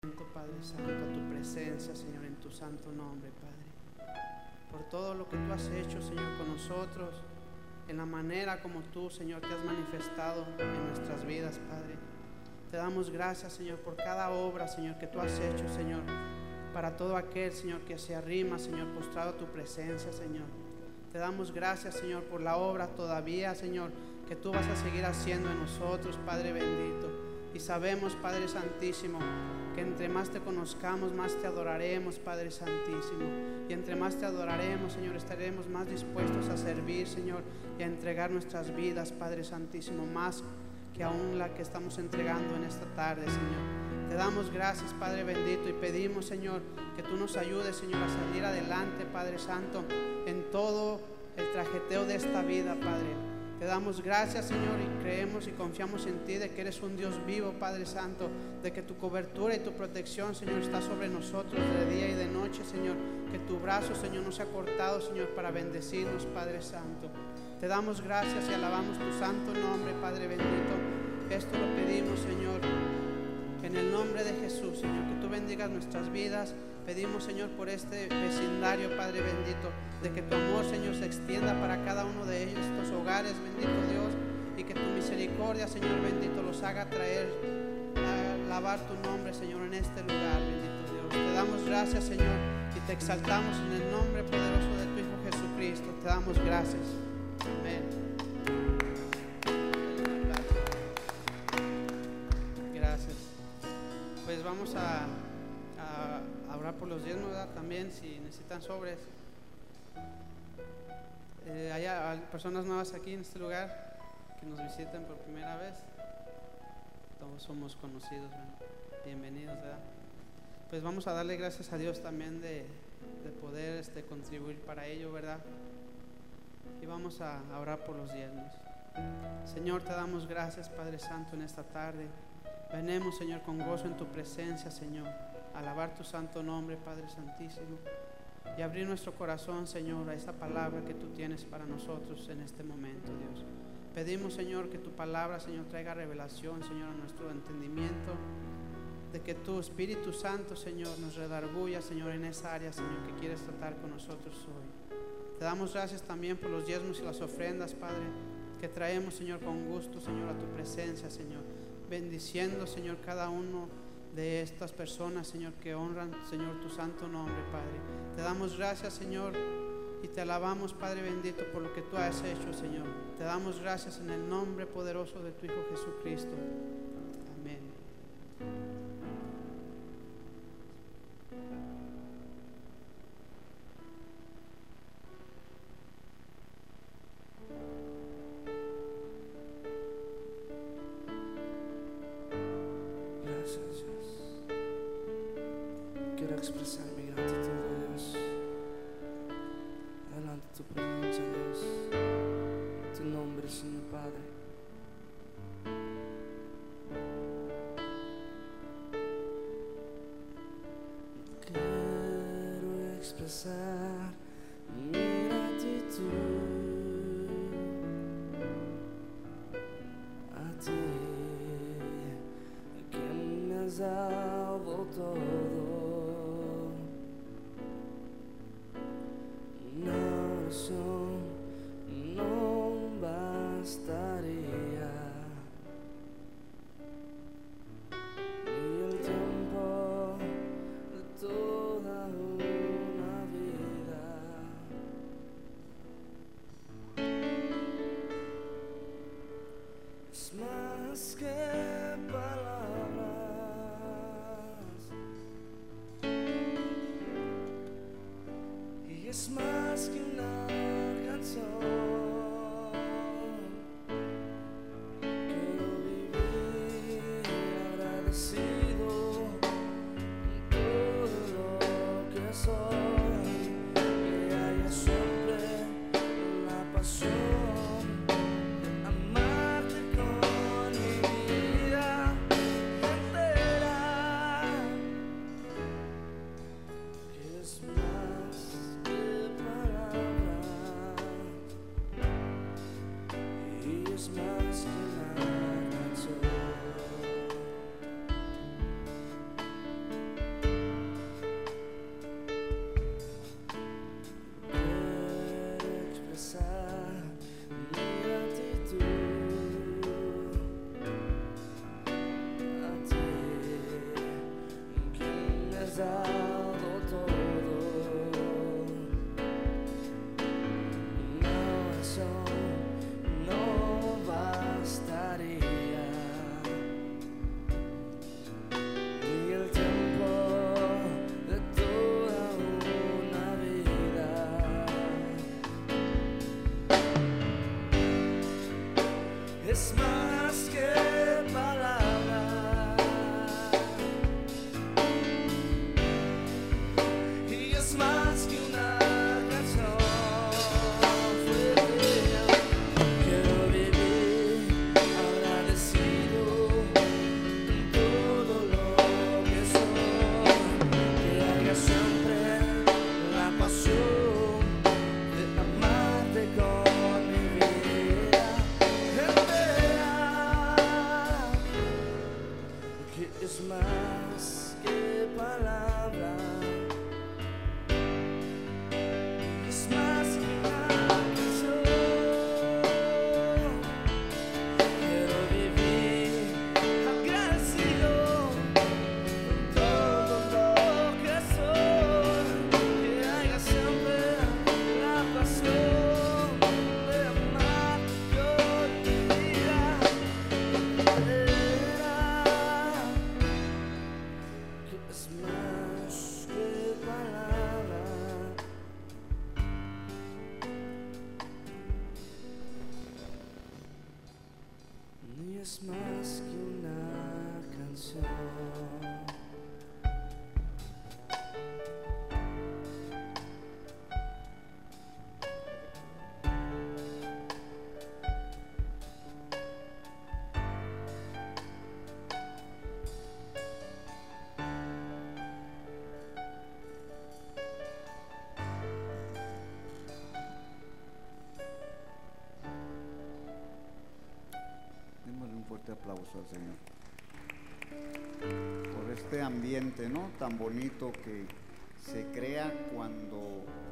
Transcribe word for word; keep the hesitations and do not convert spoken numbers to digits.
Padre Santo, a tu presencia, Señor, en tu santo nombre, Padre, por todo lo que tú has hecho, Señor, con nosotros, en la manera como tú, Señor, te has manifestado en nuestras vidas, Padre. Te damos gracias, Señor, por cada obra, Señor, que tú has hecho, Señor, para todo aquel, Señor, que se arrima, Señor, postrado a tu presencia, Señor. Te damos gracias, Señor, por la obra todavía, Señor, que tú vas a seguir haciendo en nosotros, Padre bendito. Y sabemos, Padre Santísimo, que entre más te conozcamos, más te adoraremos, Padre Santísimo. Y entre más te adoraremos, Señor, estaremos más dispuestos a servir, Señor, y a entregar nuestras vidas, Padre Santísimo, más que aún la que estamos entregando en esta tarde, Señor. Te damos gracias, Padre bendito, y pedimos, Señor, que tú nos ayudes, Señor, a salir adelante, Padre Santo, en todo el trajeteo de esta vida, Padre. Te damos gracias, Señor, y creemos y confiamos en ti, de que eres un Dios vivo, Padre Santo, de que tu cobertura y tu protección, Señor, está sobre nosotros de día y de noche, Señor, que tu brazo, Señor, no se ha cortado, Señor, para bendecirnos, Padre Santo. Te damos gracias y alabamos tu santo nombre, Padre bendito. Esto lo pedimos, Señor, en el nombre de Jesús, Señor, que tú bendigas nuestras vidas. Pedimos, Señor, por este vecindario, Padre bendito, de que tu amor, Señor, se extienda para cada uno de ellos, estos hogares, bendito Dios, y que tu misericordia, Señor bendito, los haga traer a alabar tu nombre, Señor, en este lugar, bendito Dios. Te damos gracias, Señor, y te exaltamos en el nombre poderoso de tu Hijo Jesucristo. Te damos gracias. Amén. Gracias. Pues vamos a a orar por los diezmos, ¿verdad? También, si necesitan sobres. Eh, hay personas nuevas aquí en este lugar que nos visitan por primera vez. Todos somos conocidos, ¿verdad? Bienvenidos, ¿verdad? Pues vamos a darle gracias a Dios también de, de poder este, contribuir para ello, ¿verdad? Y vamos a, a orar por los diezmos. Señor, te damos gracias, Padre Santo, en esta tarde. Venemos, Señor, con gozo en tu presencia, Señor, alabar tu santo nombre, Padre Santísimo, y abrir nuestro corazón, Señor, a esa palabra que tú tienes para nosotros en este momento, Dios. Pedimos, Señor, que tu palabra, Señor, traiga revelación, Señor, a nuestro entendimiento, de que tu Espíritu Santo, Señor, nos redarguya, Señor, en esa área, Señor, que quieres tratar con nosotros hoy. Te damos gracias también por los diezmos y las ofrendas, Padre, que traemos, Señor, con gusto, Señor, a tu presencia, Señor, bendiciendo, Señor, cada uno de estas personas, Señor, que honran, Señor, tu santo nombre, Padre. Te damos gracias, Señor, y te alabamos, Padre bendito, por lo que tú has hecho, Señor. Te damos gracias en el nombre poderoso de tu Hijo Jesucristo. Amén. Expresar mi gratitud, Dios, delante de tu presencia, Dios, tu nombre, Señor Padre. Quiero expresar mi gratitud a ti, que me has dado todo. No bastaría, ni el tiempo de toda una vida. Es más que palabras, y es más que una canción. Quiero vivir agradecido con todo lo que soy, que haya siempre la pasión, amarte con mi vida entera, que es más que palabras. dado todo, una razón no bastaría, ni el tiempo de toda una vida. Es más que palabras, y es más que una canción. Quiero vivir agradecido en todo lo que soy, que haya siempre la pasión de amarte con mi vida. Que es más que palabras, es más que una canción. Quiero vivir agradecido con todo lo que soy, que haya siempre la pasión de amar con mi vida. Que es más que palabras, ni es más que una canción. Démosle un fuerte aplauso al Señor por este ambiente, ¿no?, tan bonito que se crea cuando